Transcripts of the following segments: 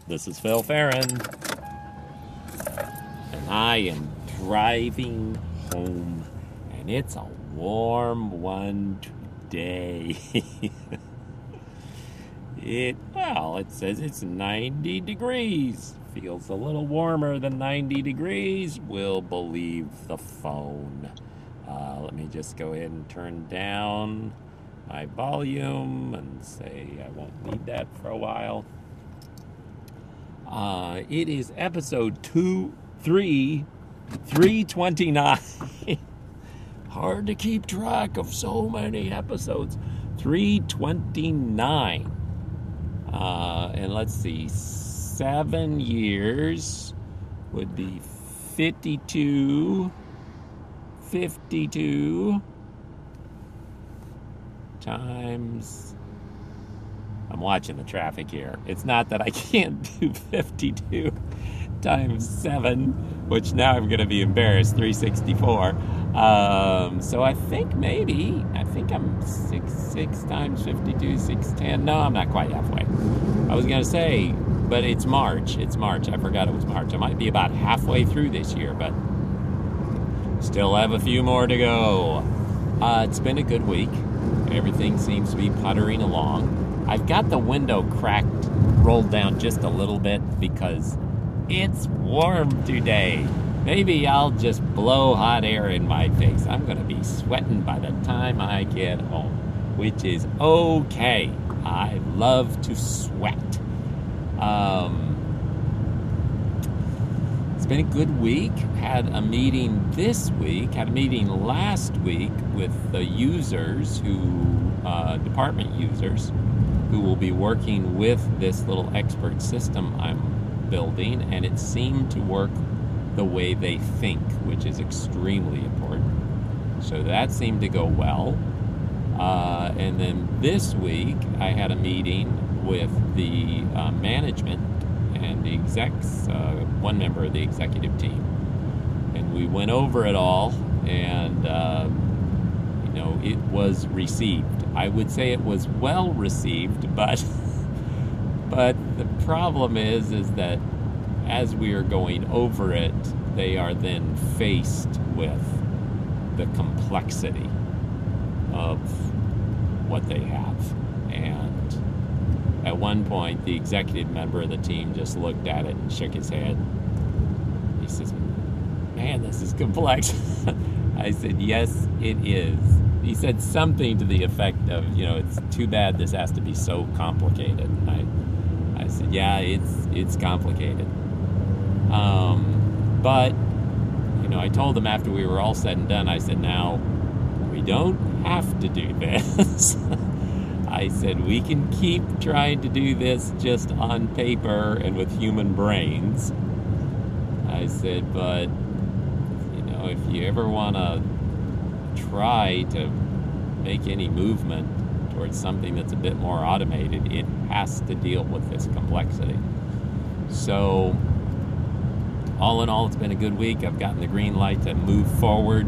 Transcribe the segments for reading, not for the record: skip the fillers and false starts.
This is Phil Farron, and I am driving home, and it's a warm one today. It says it's 90 degrees. Feels a little warmer than 90 degrees. We'll believe the phone. Let me just go ahead and turn down my volume and say I won't need that for a while. It is episode 329. Hard to keep track of so many episodes. 329. And let's see, 7 years would be 52 times... I'm watching the traffic here. It's not that I can't do 52 times 7, which now I'm going to be embarrassed, 364. So I think I'm 6 times 52, 610. No, I'm not quite halfway. I was going to say, but it's March. I forgot it was March. I might be about halfway through this year, but still have a few more to go. It's been a good week. Everything seems to be puttering along. I've got the window rolled down just a little bit because it's warm today. Maybe I'll just blow hot air in my face. I'm going to be sweating by the time I get home, which is okay. I love to sweat. It's been a good week. Had a meeting this week. Had a meeting last week with the users department users, who will be working with this little expert system I'm building, and it seemed to work the way they think, which is extremely important. So that seemed to go well. And then this week, I had a meeting with the management and the execs, one member of the executive team. And we went over it all, and it was received. I would say it was well received, but the problem is that as we are going over it, they are then faced with the complexity of what they have. And at one point, the executive member of the team just looked at it and shook his head. He says, "Man, this is complex." I said, "Yes, it is." He said something to the effect of, it's too bad this has to be so complicated. And I said, yeah, it's complicated. But, I told him after we were all said and done, I said, now, we don't have to do this. I said, we can keep trying to do this just on paper and with human brains. I said, but, if you ever want to try to make any movement towards something that's a bit more automated, it has to deal with this complexity. So, all in all, it's been a good week. I've gotten the green light to move forward.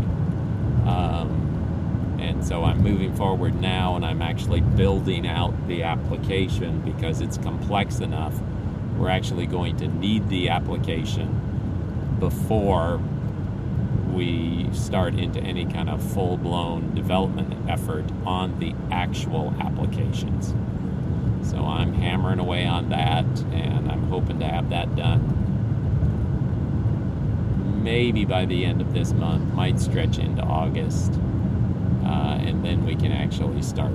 And so I'm moving forward now, and I'm actually building out the application because it's complex enough. We're actually going to need the application before we start into any kind of full-blown development effort on the actual applications. So I'm hammering away on that, and I'm hoping to have that done maybe by the end of this month, might stretch into August, and then we can actually start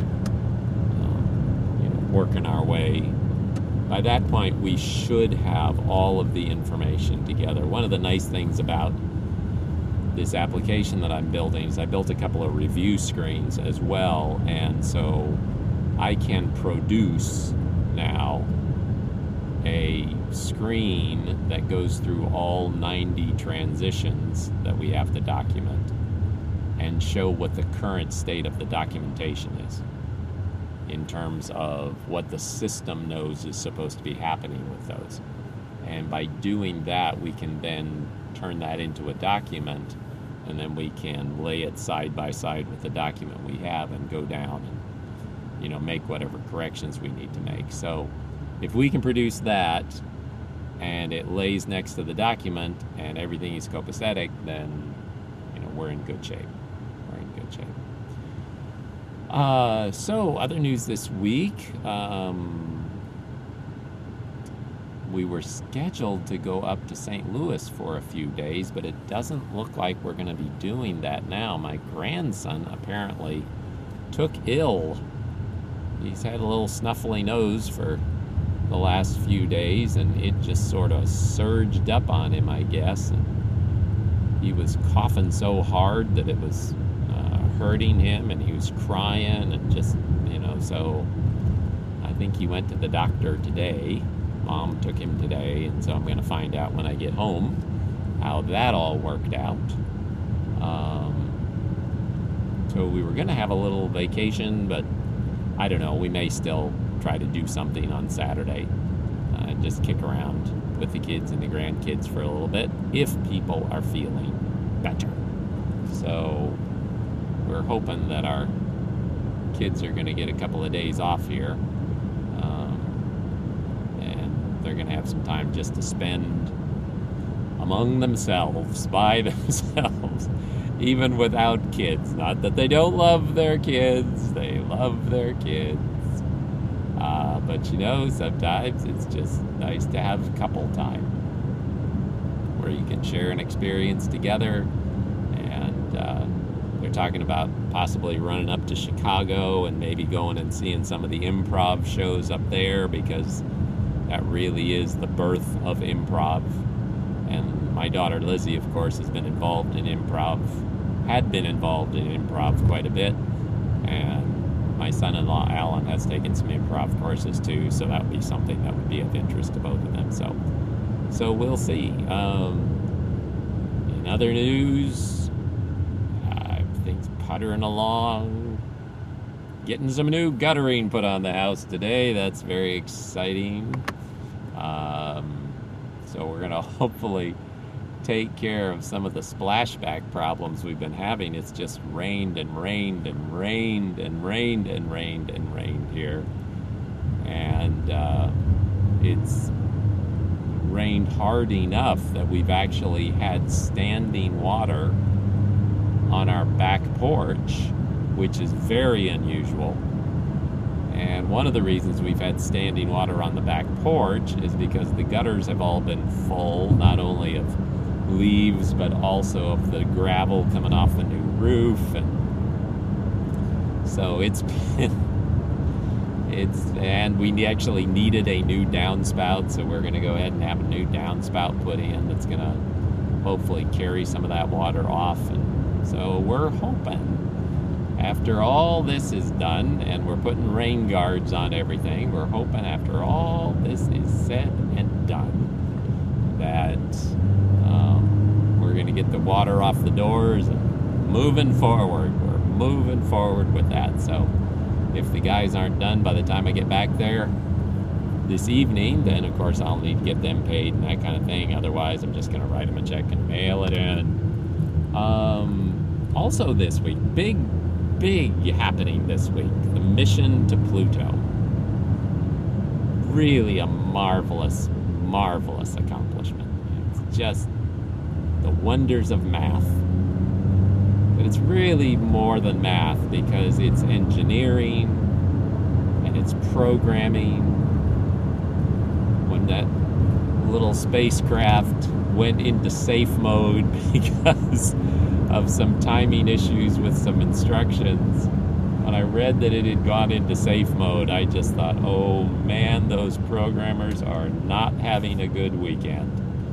working our way. By that point, we should have all of the information together. One of the nice things about this application that I'm building is I built a couple of review screens as well, and so I can produce now a screen that goes through all 90 transitions that we have to document and show what the current state of the documentation is in terms of what the system knows is supposed to be happening with those. And by doing that, we can then turn that into a document, and then we can lay it side by side with the document we have and go down and make whatever corrections we need to make. So if we can produce that, and it lays next to the document and everything is copacetic, then we're in good shape. We're in good shape. So other news this week. We were scheduled to go up to St. Louis for a few days, but it doesn't look like we're going to be doing that now. My grandson apparently took ill. He's had a little snuffly nose for the last few days, and it just sort of surged up on him, I guess. And he was coughing so hard that it was hurting him, and he was crying, and just, so I think he went to the doctor today. Mom took him today, and so I'm going to find out when I get home how that all worked out. So we were going to have a little vacation, but I don't know. We may still try to do something on Saturday. Just kick around with the kids and the grandkids for a little bit if people are feeling better. So we're hoping that our kids are going to get a couple of days off here. They're going to have some time just to spend among themselves, by themselves, even without kids. Not that they don't love their kids. They love their kids. But, sometimes it's just nice to have couple time where you can share an experience together. And they're talking about possibly running up to Chicago and maybe going and seeing some of the improv shows up there, because that really is the birth of improv. And my daughter Lizzie, of course, had been involved in improv quite a bit. And my son-in-law Alan has taken some improv courses too, so that would be something that would be of interest to both of them. So we'll see. In other news, things puttering along. Getting some new guttering put on the house today. That's very exciting. So we're going to hopefully take care of some of the splashback problems we've been having. It's just rained and rained and rained and rained and rained and rained here. And it's rained hard enough that we've actually had standing water on our back porch, which is very unusual. And one of the reasons we've had standing water on the back porch is because the gutters have all been full, not only of leaves, but also of the gravel coming off the new roof. And so and we actually needed a new downspout, so we're going to go ahead and have a new downspout put in that's going to hopefully carry some of that water off. And so we're hoping, after all this is done, and we're putting rain guards on everything, we're hoping after all this is said and done that we're going to get the water off the doors and moving forward. We're moving forward with that. So if the guys aren't done by the time I get back there this evening, then of course I'll need to get them paid and that kind of thing. Otherwise, I'm just going to write them a check and mail it in. Also this week, big happening this week, the mission to Pluto. Really a marvelous accomplishment. It's just the wonders of math. But it's really more than math, because it's engineering and it's programming. When that little spacecraft went into safe mode because of some timing issues with some instructions, when I read that it had gone into safe mode, I just thought, oh man, those programmers are not having a good weekend.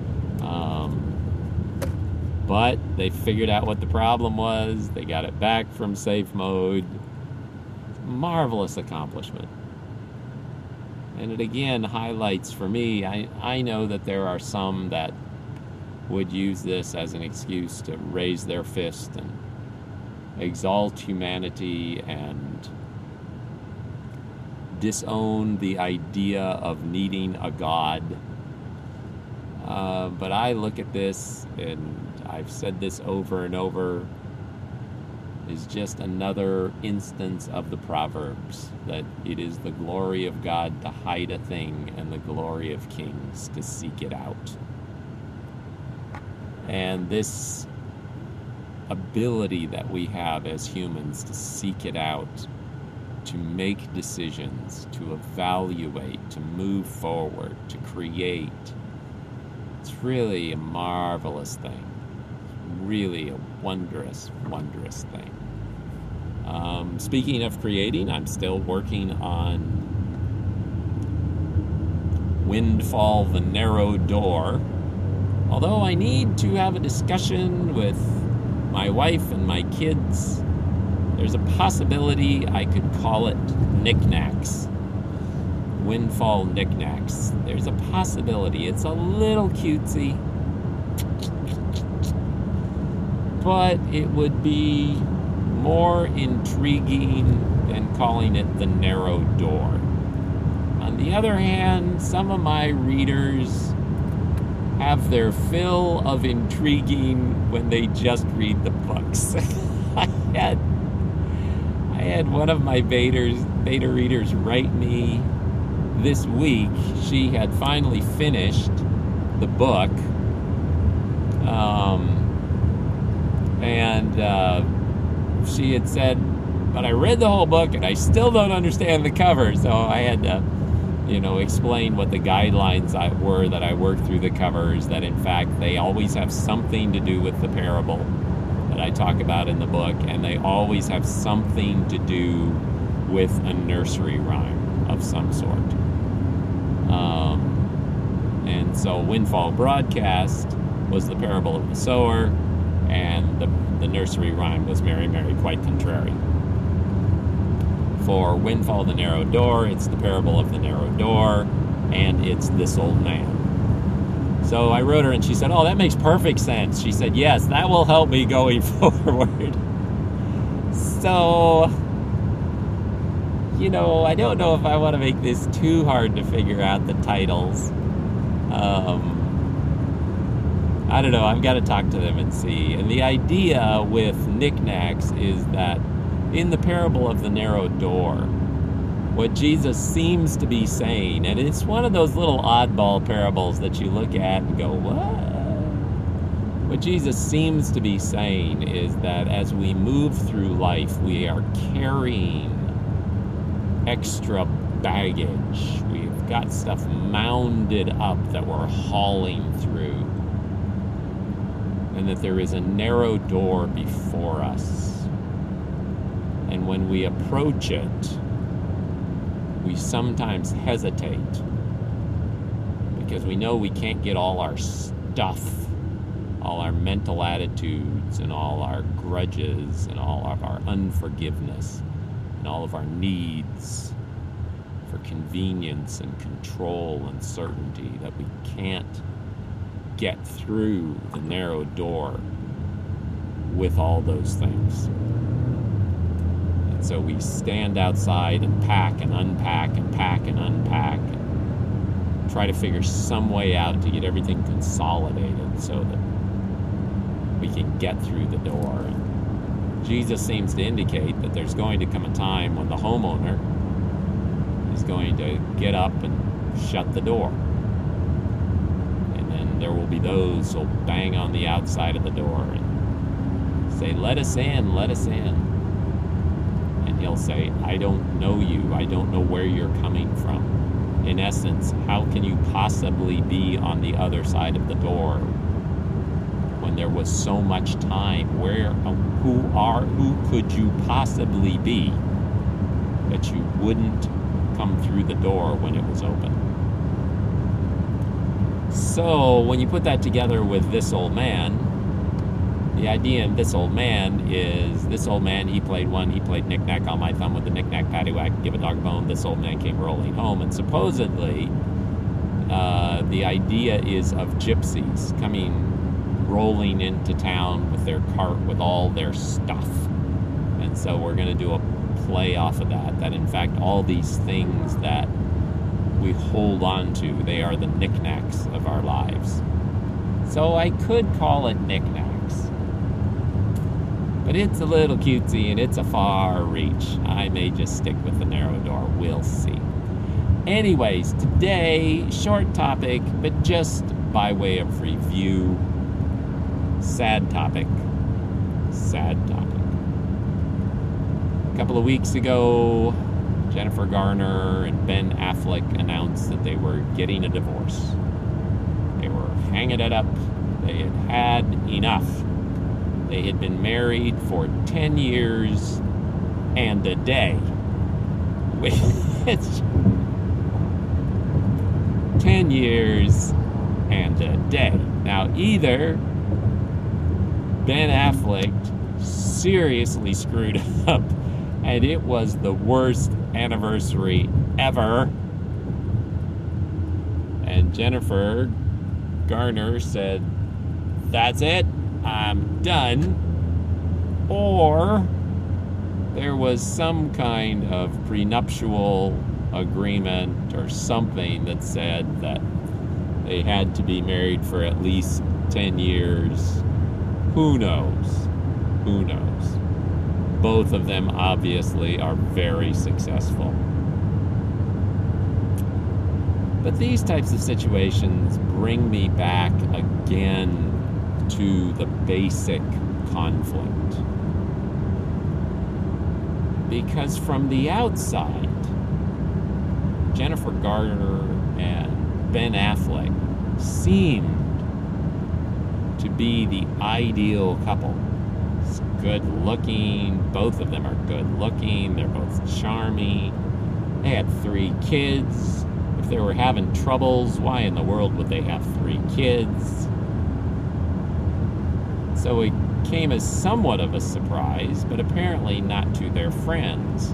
But they figured out what the problem was. They got it back from safe mode. Marvelous accomplishment. And it again highlights for me, I know that there are some that would use this as an excuse to raise their fist and exalt humanity and disown the idea of needing a God. But I look at this, and I've said this over and over, is just another instance of the Proverbs, that it is the glory of God to hide a thing and the glory of kings to seek it out. And this ability that we have as humans to seek it out, to make decisions, to evaluate, to move forward, to create, it's really a marvelous thing. Really a wondrous, wondrous thing. Speaking of creating, I'm still working on Windfall the Narrow Door. Although I need to have a discussion with my wife and my kids, there's a possibility I could call it Knickknacks. Windfall Knickknacks. There's a possibility. It's a little cutesy, but it would be more intriguing than calling it The Narrow Door. On the other hand, some of my readers have their fill of intriguing when they just read the books. I had one of my beta readers write me this week. She had finally finished the book, and she had said, but I read the whole book and I still don't understand the cover. So I had to, explain what the guidelines were that I worked through the covers, that in fact they always have something to do with the parable that I talk about in the book, and they always have something to do with a nursery rhyme of some sort. And so Windfall Broadcast was the parable of the sower, and the nursery rhyme was Mary, Mary, quite contrary. For Windfall the Narrow Door, it's the parable of the narrow door, and it's this old man. So I wrote her and she said, oh, that makes perfect sense. She said, yes, that will help me going forward. So, I don't know if I want to make this too hard to figure out the titles. I don't know. I've got to talk to them and see. And the idea with Knickknacks is that in the parable of the narrow door, what Jesus seems to be saying, and it's one of those little oddball parables that you look at and go, what? What Jesus seems to be saying is that as we move through life, we are carrying extra baggage. We've got stuff mounded up that we're hauling through, and that there is a narrow door before us. And when we approach it, we sometimes hesitate because we know we can't get all our stuff, all our mental attitudes and all our grudges and all of our unforgiveness and all of our needs for convenience and control and certainty, that we can't get through the narrow door with all those things. So we stand outside and pack and unpack and pack and unpack and try to figure some way out to get everything consolidated so that we can get through the door. And Jesus seems to indicate that there's going to come a time when the homeowner is going to get up and shut the door. And then there will be those who'll bang on the outside of the door and say, let us in, let us in. He'll say, I don't know you. I don't know where you're coming from. In essence, how can you possibly be on the other side of the door when there was so much time? Who could you possibly be that you wouldn't come through the door when it was open? So when you put that together with this old man, the idea in this old man is, this old man, he played knick-knack on my thumb with the knick-knack paddywhack, give a dog a bone. This old man came rolling home, and supposedly the idea is of gypsies rolling into town with their cart with all their stuff. And so we're going to do a play off of that in fact all these things that we hold on to, they are the knickknacks of our lives. So I could call it knickknacks. But it's a little cutesy and it's a far reach. I may just stick with the narrow door. We'll see. Anyways, today, short topic, but just by way of review. Sad topic. Sad topic. A couple of weeks ago, Jennifer Garner and Ben Affleck announced that they were getting a divorce. They were hanging it up. They had had enough. They had been married for 10 years and a day. It's 10 years and a day. Now, either Ben Affleck seriously screwed up and it was the worst anniversary ever, and Jennifer Garner said, "That's it, I'm done," or there was some kind of prenuptial agreement or something that said that they had to be married for at least 10 years. Who knows? Who knows? Both of them obviously are very successful. But these types of situations bring me back again to the basic conflict. Because from the outside, Jennifer Garner and Ben Affleck seemed to be the ideal couple. It's good looking, both of them are good looking, they're both charming. They had 3 kids. If they were having troubles, why in the world would they have 3 kids? So it came as somewhat of a surprise, but apparently not to their friends.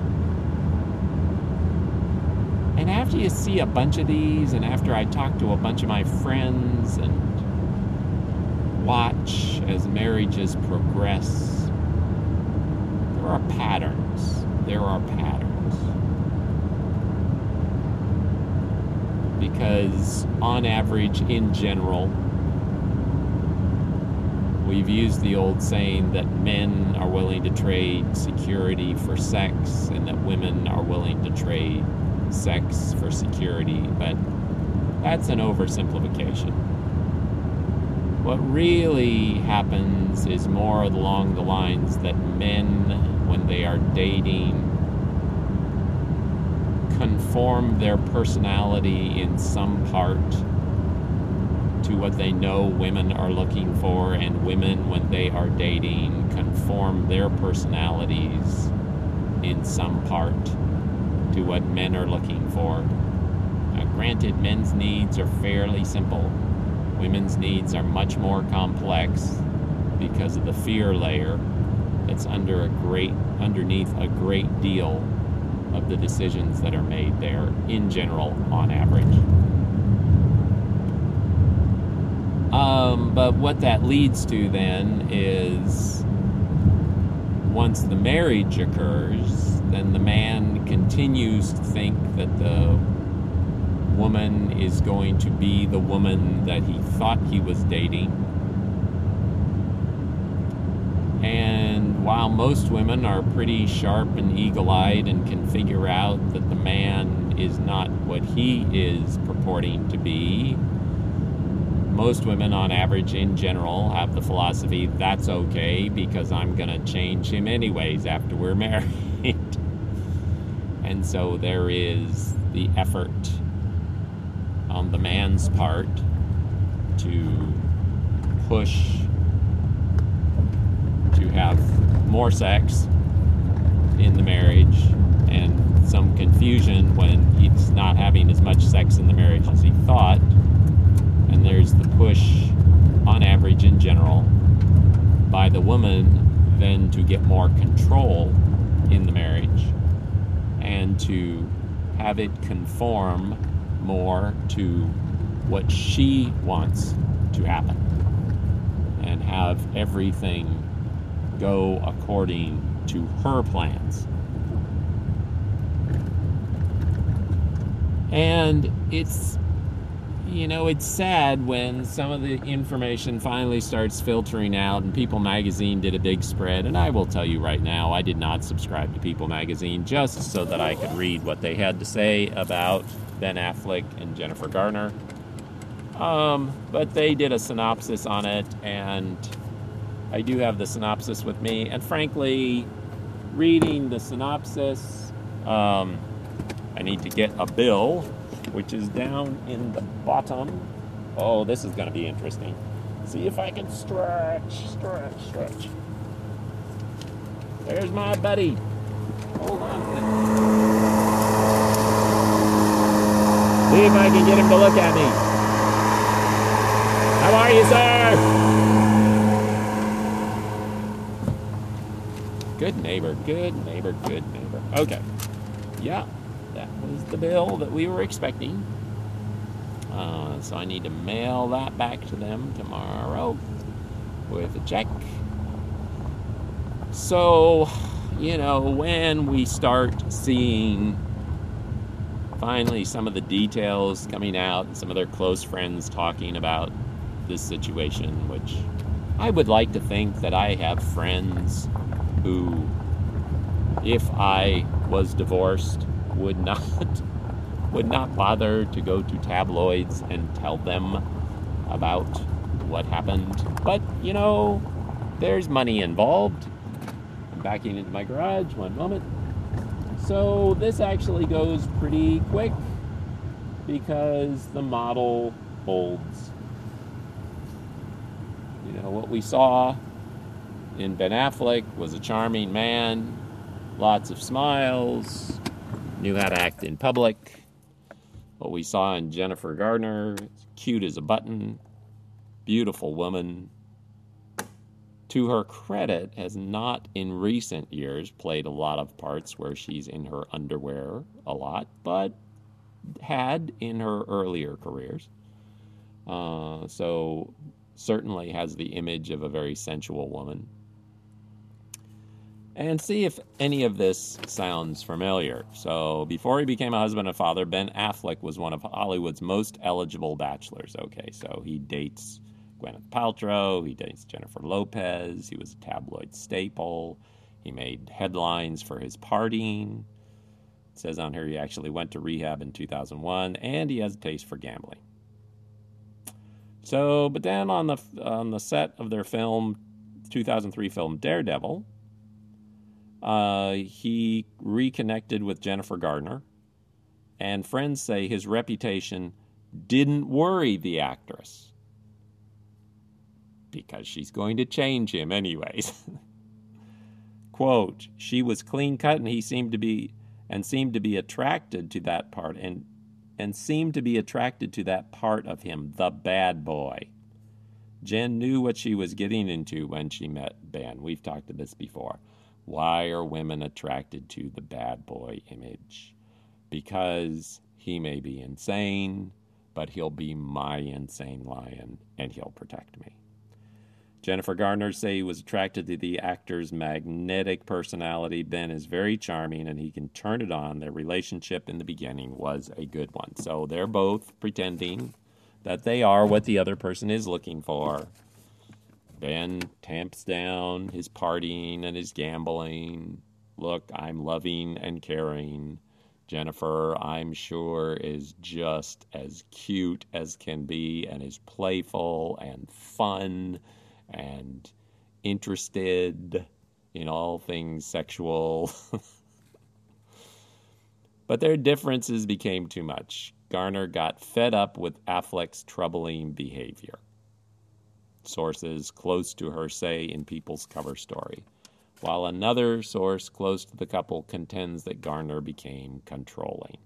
And after you see a bunch of these, and after I talk to a bunch of my friends and watch as marriages progress, there are patterns. There are patterns. Because on average, in general, we've used the old saying that men are willing to trade security for sex and that women are willing to trade sex for security, but that's an oversimplification. What really happens is more along the lines that men, when they are dating, conform their personality in some part to what they know women are looking for, and women, when they are dating, conform their personalities in some part to what men are looking for. Now, granted, men's needs are fairly simple. Women's needs are much more complex because of the fear layer that's underneath a great deal of the decisions that are made there, in general, on average. But what that leads to then is, once the marriage occurs, then the man continues to think that the woman is going to be the woman that he thought he was dating. And while most women are pretty sharp and eagle-eyed and can figure out that the man is not what he is purporting to be, most women, on average, in general, have the philosophy, that's okay, because I'm going to change him anyways after we're married. And so there is the effort on the man's part to push to have more sex in the marriage, and some confusion when he's not having as much sex in the marriage as he thought. And there's the push, on average in general, by the woman then to get more control in the marriage and to have it conform more to what she wants to happen and have everything go according to her plans. And it's sad when some of the information finally starts filtering out, and People Magazine did a big spread. And I will tell you right now, I did not subscribe to People Magazine just so that I could read what they had to say about Ben Affleck and Jennifer Garner. But they did a synopsis on it, and I do have the synopsis with me. And frankly, reading the synopsis, I need to get a bill, which is down in the bottom. Oh, this is going to be interesting. See if I can stretch. There's my buddy. Hold on a minute. See if I can get him to look at me. How are you, sir? Good neighbor. Okay. Yeah, that was the bill that we were expecting. So I need to mail that back to them tomorrow with a check. So, when we start seeing finally some of the details coming out, and some of their close friends talking about this situation, which I would like to think that I have friends who, if I was divorced, would not bother to go to tabloids and tell them about what happened. But, there's money involved. I'm backing into my garage, one moment. So this actually goes pretty quick because the model holds. What we saw in Ben Affleck was a charming man, lots of smiles, knew how to act in public. What we saw in Jennifer Garner, cute as a button, beautiful woman. To her credit, has not in recent years played a lot of parts where she's in her underwear a lot, but had in her earlier careers. So certainly has the image of a very sensual woman. And see if any of this sounds familiar. So before he became a husband and father, Ben Affleck was one of Hollywood's most eligible bachelors. Okay, so he dates Gwyneth Paltrow, he dates Jennifer Lopez, he was a tabloid staple, he made headlines for his partying. It says on here he actually went to rehab in 2001, and he has a taste for gambling. So, but then on the set of their 2003 film Daredevil, he reconnected with Jennifer Garner, and friends say his reputation didn't worry the actress because she's going to change him anyways. Quote, she was clean cut and he seemed to be attracted to that part and seemed to be attracted to that part of him, the bad boy. Jen knew what she was getting into when she met Ben. We've talked about this before. Why are women attracted to the bad boy image? Because he may be insane, but he'll be my insane lion, and he'll protect me. Jennifer Garner say he was attracted to the actor's magnetic personality. Ben is very charming, and he can turn it on. Their relationship in the beginning was a good one. So they're both pretending that they are what the other person is looking for. Ben tamps down his partying and his gambling. Look, I'm loving and caring. Jennifer, I'm sure, is just as cute as can be and is playful and fun and interested in all things sexual. But their differences became too much. Garner got fed up with Affleck's troubling behavior. Sources close to her say in People's cover story, while another source close to the couple contends that Garner became controlling.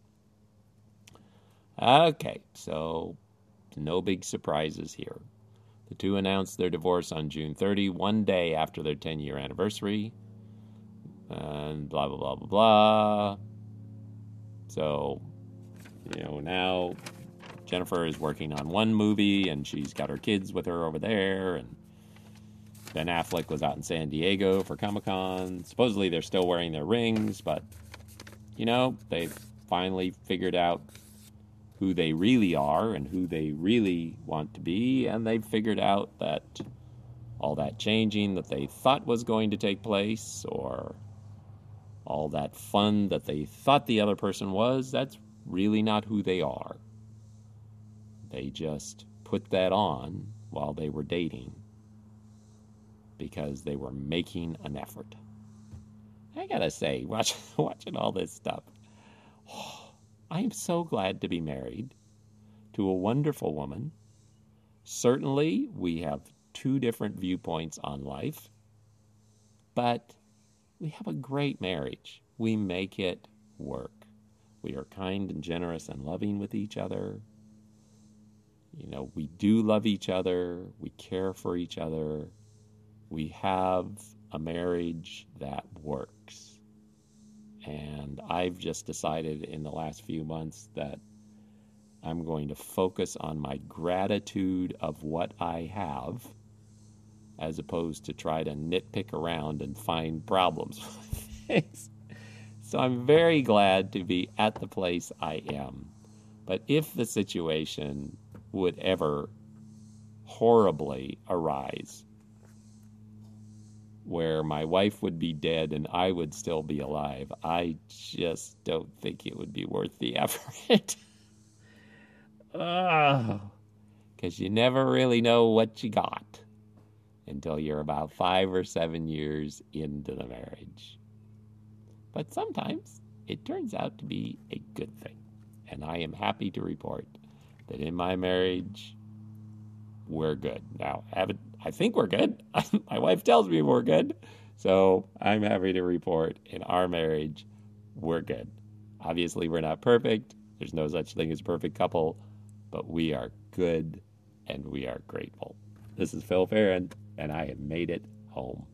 Okay, so no big surprises here. The two announced their divorce on June 30, one day after their 10-year anniversary, and blah, blah, blah, blah, blah. So, now Jennifer is working on one movie, and she's got her kids with her over there, and Ben Affleck was out in San Diego for Comic-Con. Supposedly they're still wearing their rings, but, they've finally figured out who they really are and who they really want to be, and they've figured out that all that changing that they thought was going to take place, or all that fun that they thought the other person was, that's really not who they are. They just put that on while they were dating because they were making an effort. I gotta say, watching all this stuff, I am so glad to be married to a wonderful woman. Certainly, we have two different viewpoints on life, but we have a great marriage. We make it work. We are kind and generous and loving with each other. You know, we do love each other. We care for each other. We have a marriage that works. And I've just decided in the last few months that I'm going to focus on my gratitude of what I have, as opposed to try to nitpick around and find problems with things. So I'm very glad to be at the place I am. But if the situation would ever horribly arise, where my wife would be dead and I would still be alive, I just don't think it would be worth the effort. Because you never really know what you got until you're about 5 or 7 years into the marriage. But sometimes it turns out to be a good thing. And I am happy to report that in my marriage, we're good. Now, I think we're good. My wife tells me we're good. So I'm happy to report in our marriage, we're good. Obviously, we're not perfect. There's no such thing as a perfect couple. But we are good and we are grateful. This is Phil Farron, and I have made it home.